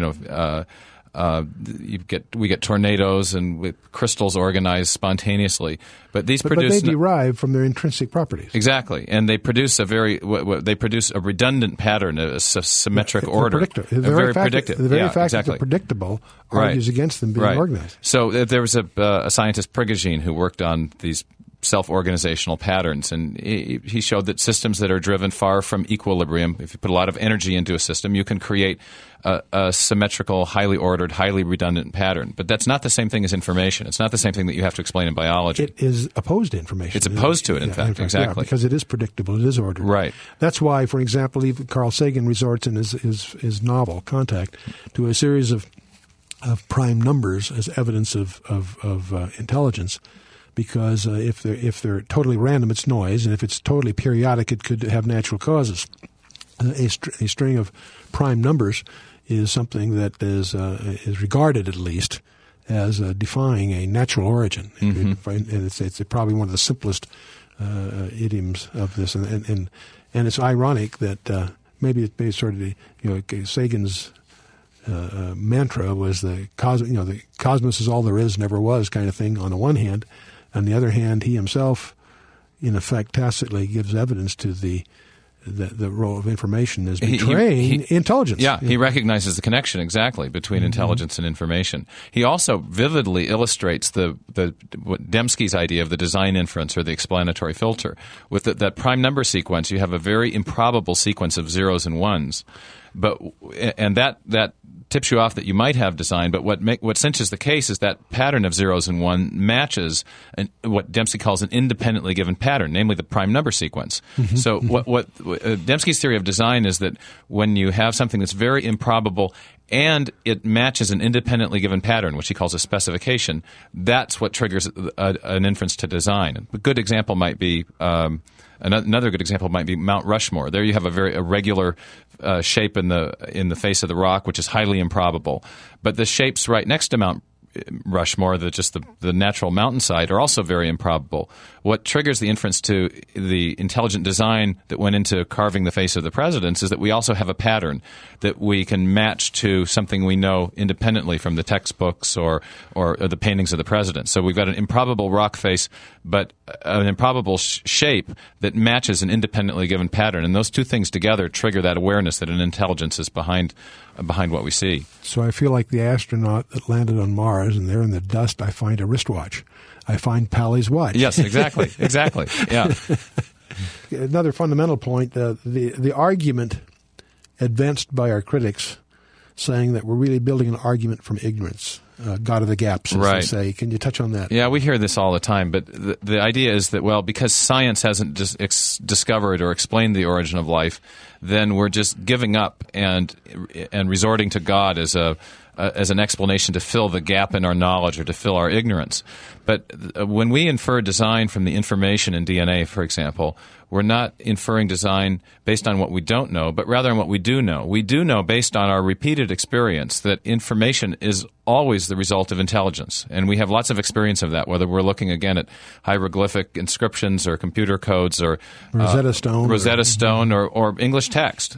we get tornadoes and with crystals organized spontaneously. But these but they derive from their intrinsic properties. Exactly, and they produce a redundant pattern, a symmetric order. Very predictive. The very fact exactly. that they're predictable argues against them being organized. So there was a scientist, Prigogine, who worked on these self-organizational patterns, and he showed that systems that are driven far from equilibrium, if you put a lot of energy into a system, you can create a symmetrical, highly ordered, highly redundant pattern. But that's not the same thing as information. It's not the same thing that you have to explain in biology. It is opposed to information. It's opposed to it, in fact, exactly. Yeah, because it is predictable, it is ordered. Right. That's why, for example, even Carl Sagan resorts in his novel, Contact, to a series of prime numbers as evidence of intelligence. Because if they're totally random, it's noise, and if it's totally periodic, it could have natural causes. A string of prime numbers is something that is regarded, at least, as defying a natural origin. Mm-hmm. And it's probably one of the simplest idioms of this. And it's ironic that maybe it's based sort of Sagan's mantra was the cosmos is all there is, never was kind of thing on the one hand. On the other hand, he himself, in effect, tacitly gives evidence to the role of information as betraying intelligence. Yeah, he recognizes the connection exactly between intelligence and information. He also vividly illustrates Dembski's idea of the design inference or the explanatory filter. With that prime number sequence, you have a very improbable sequence of zeros and ones, and that tips you off that you might have design, but what cinches the case is that pattern of zeros and one matches what Dembski calls an independently given pattern, namely the prime number sequence. Mm-hmm. So what Dembski's theory of design is that when you have something that's very improbable and it matches an independently given pattern, which he calls a specification, that's what triggers an inference to design. A good example might be another good example might be Mount Rushmore. There you have a very irregular shape in the face of the rock, which is highly improbable. But the shapes right next to Mount Rushmore, the natural mountainside, are also very improbable. What triggers the inference to the intelligent design that went into carving the face of the presidents is that we also have a pattern that we can match to something we know independently from the textbooks or the paintings of the presidents. So we've got an improbable rock face, but an improbable shape that matches an independently given pattern. And those two things together trigger that awareness that an intelligence is behind what we see. So I feel like the astronaut that landed on Mars, and there in the dust I find a wristwatch. I find Pally's watch. Yes, exactly. Yeah. Another fundamental point, the argument advanced by our critics saying that we're really building an argument from ignorance, God of the gaps, as they say. Can you touch on that? Yeah, we hear this all the time, but the idea is that, well, because science hasn't discovered or explained the origin of life, then we're just giving up and resorting to God as an explanation to fill the gap in our knowledge or to fill our ignorance. But when we infer design from the information in DNA, for example, we're not inferring design based on what we don't know, but rather on what we do know. We do know, based on our repeated experience, that information is always the result of intelligence. And we have lots of experience of that, whether we're looking, again, at hieroglyphic inscriptions or computer codes or Rosetta Stone or English text.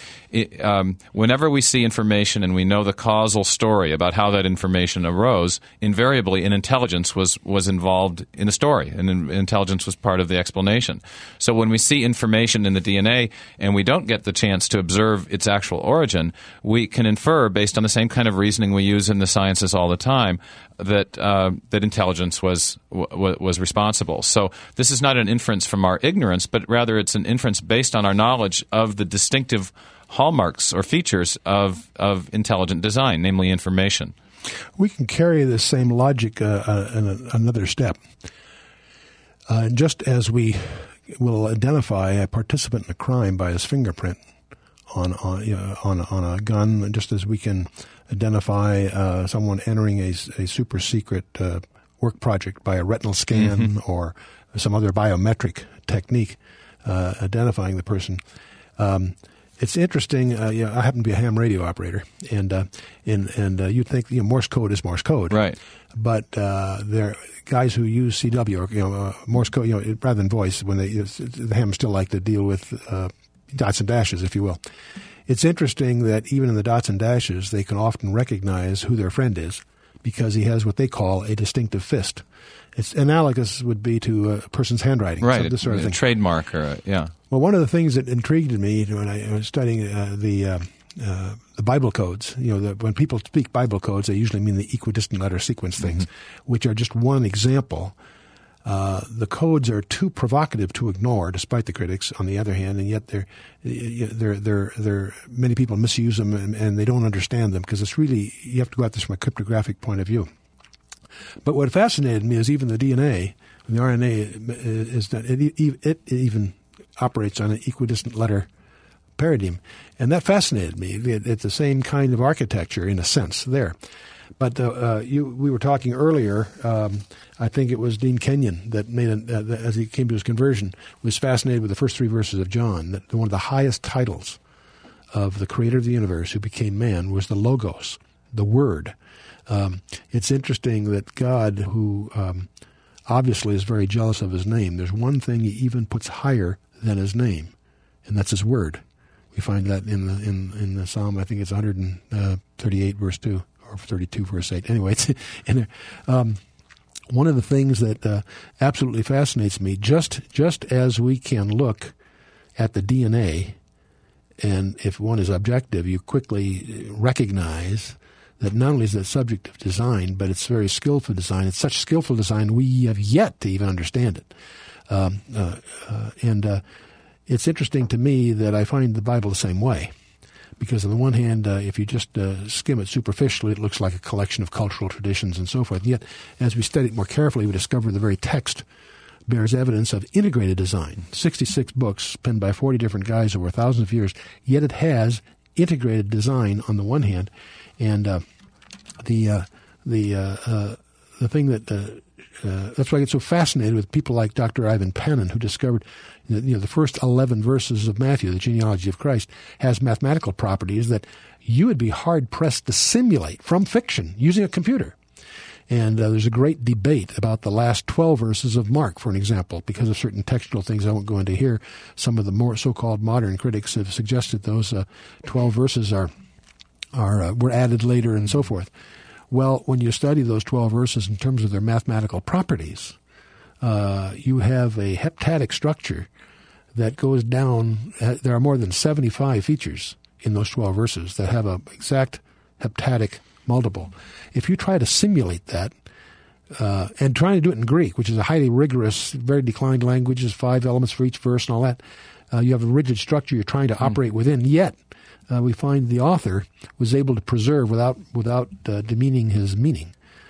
Whenever we see information and we know the causal story about how that information arose, invariably an intelligence was involved in the story, and intelligence was part of the explanation. So when we see information in the DNA and we don't get the chance to observe its actual origin, we can infer, based on the same kind of reasoning we use in the sciences all the time, that intelligence was responsible. So this is not an inference from our ignorance, but rather it's an inference based on our knowledge of the distinctive hallmarks or features of intelligent design, namely information. We can carry the same logic another step. Just as we will identify a participant in a crime by his fingerprint on a gun, just as we can identify someone entering a super secret work project by a retinal scan or some other biometric technique identifying the person. It's interesting. I happen to be a ham radio operator, and you'd think Morse code is Morse code, right? But there are guys who use CW or Morse code, rather than voice. When the hams still like to deal with dots and dashes, if you will. It's interesting that even in the dots and dashes, they can often recognize who their friend is because he has what they call a distinctive fist. It's analogous would be to a person's handwriting. Right, this sort of thing. Trademark yeah. Well, one of the things that intrigued me when I was studying the Bible codes, when people speak Bible codes, they usually mean the equidistant letter sequence things, which are just one example. The codes are too provocative to ignore, despite the critics. On the other hand, and yet many people misuse them and they don't understand them because it's really you have to go at this from a cryptographic point of view. But what fascinated me is even the DNA, the RNA, is that it even operates on an equidistant letter paradigm, and that fascinated me. It's the same kind of architecture in a sense there. But we were talking earlier. I think it was Dean Kenyon that made as he came to his conversion, was fascinated with the first 3 verses of John. That one of the highest titles of the Creator of the universe, who became man, was the Logos, the Word. It's interesting that God, who obviously is very jealous of His name, there's one thing He even puts higher than His name, and that's His Word. We find that in the Psalm. I think it's 138 verse 2. Or 32 verse 8. Anyway, it's in there. One of the things that absolutely fascinates me, just as we can look at the DNA, and if one is objective, you quickly recognize that not only is it subject of design, but it's very skillful design. It's such skillful design we have yet to even understand it. And it's interesting to me that I find the Bible the same way. Because on the one hand, if you just skim it superficially, it looks like a collection of cultural traditions and so forth. And yet, as we study it more carefully, we discover the very text bears evidence of integrated design. 66 books penned by 40 different guys over thousands of years, yet it has integrated design on the one hand. And the thing that that's why I get so fascinated with people like Dr. Ivan Panin, who discovered the first 11 verses of Matthew, the genealogy of Christ, has mathematical properties that you would be hard-pressed to simulate from fiction using a computer. And there's a great debate about the last 12 verses of Mark, for an example, because of certain textual things I won't go into here. Some of the more so-called modern critics have suggested those 12 verses were added later and so forth. Well, when you study those 12 verses in terms of their mathematical properties, you have a heptadic structure that goes down. There are more than 75 features in those 12 verses that have an exact heptadic multiple. If you try to simulate that, and trying to do it in Greek, which is a highly rigorous, very declined language, is 5 elements for each verse and all that, you have a rigid structure you're trying to operate within, yet we find the author was able to preserve without demeaning his meaning,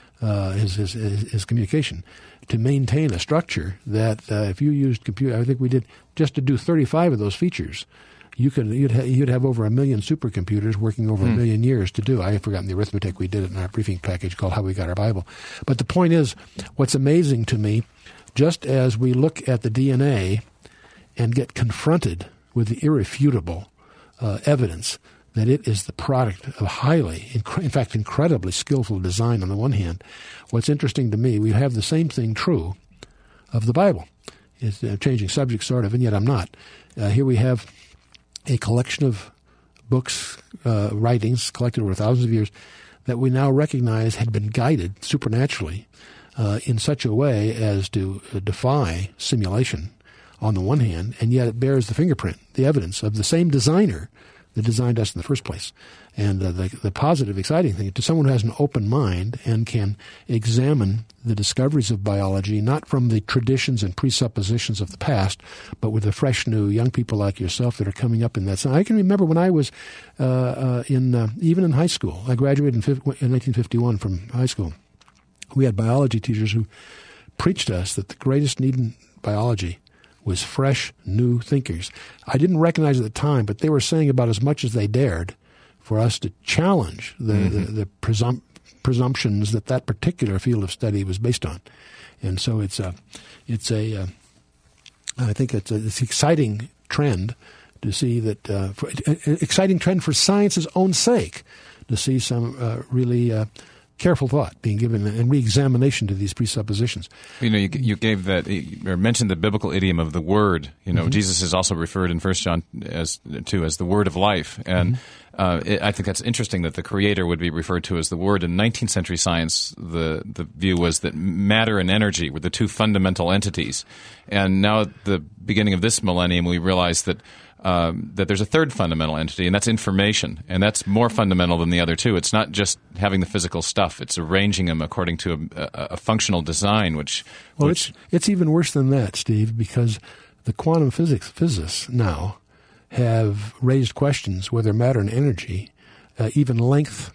his communication, to maintain a structure that if you used computer, I think we did just to do 35 of those features, you'd have over 1 million supercomputers working over 1 million years to do. I have forgotten the arithmetic. We did it in our briefing package called How We Got Our Bible. But the point is, what's amazing to me, just as we look at the DNA and get confronted with the irrefutable evidence that it is the product of highly, in fact, incredibly skillful design on the one hand. What's interesting to me, we have the same thing true of the Bible. It's changing subject, sort of, and yet I'm not. Here we have a collection of books, writings collected over thousands of years that we now recognize had been guided supernaturally in such a way as to defy simulation on the one hand, and yet it bears the fingerprint, the evidence of the same designer that designed us in the first place. And the positive, exciting thing, to someone who has an open mind and can examine the discoveries of biology, not from the traditions and presuppositions of the past, but with the fresh new young people like yourself that are coming up in that. So I can remember when I was even in high school. I graduated in 1951 from high school. We had biology teachers who preached to us that the greatest need in biology was fresh, new thinkers. I didn't recognize at the time, but they were saying about as much as they dared for us to challenge the presumptions that particular field of study was based on. And so I think it's an exciting trend to see that, an exciting trend for science's own sake, to see some really careful thought being given and re-examination to these presuppositions. You gave that, or mentioned the biblical idiom of the Word. Jesus is also referred in 1 John as the Word of life, and I think that's interesting that the Creator would be referred to as the Word. In 19th century science, the view was that matter and energy were the two fundamental entities, and now at the beginning of this millennium, we realize that there's a third fundamental entity, and that's information, and that's more fundamental than the other two. It's not just having the physical stuff; it's arranging them according to a functional design. It's even worse than that, Steve, because the quantum physicists now have raised questions whether matter and energy, even length,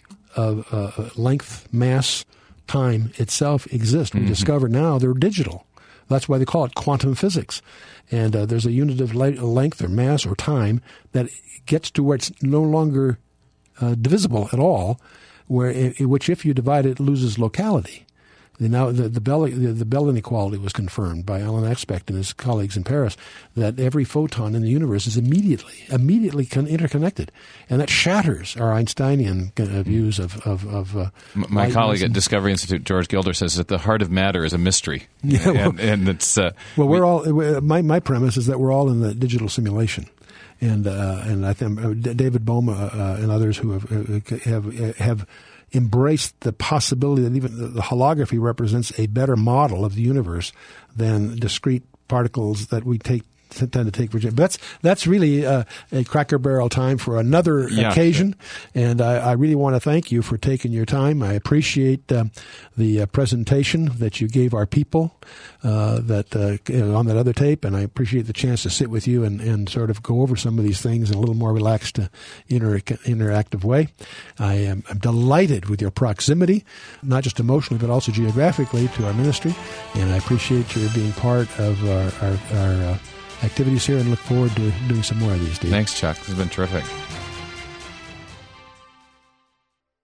mass, time itself exist. We discover now they're digital. That's why they call it quantum physics. And there's a unit of length or mass or time that gets to where it's no longer divisible at all, which if you divide it, loses locality. Now, the Bell inequality was confirmed by Alan Aspect and his colleagues in Paris, that every photon in the universe is immediately interconnected, and that shatters our Einsteinian views of my colleague at Discovery Institute, George Gilder, says that the heart of matter is a mystery. Yeah, and it's we're all. My premise is that we're all in the digital simulation. And I think David Bohm and others who have embraced the possibility that even the holography represents a better model of the universe than discrete particles that we tend to take for granted. But that's really a Cracker Barrel time for another occasion, and I really want to thank you for taking your time. I appreciate the presentation that you gave our people on that other tape, and I appreciate the chance to sit with you and sort of go over some of these things in a little more relaxed, interactive way. I'm delighted with your proximity, not just emotionally but also geographically, to our ministry, and I appreciate your being part of our activities here, and look forward to doing some more of these, Steve. Thanks, Chuck. This has been terrific.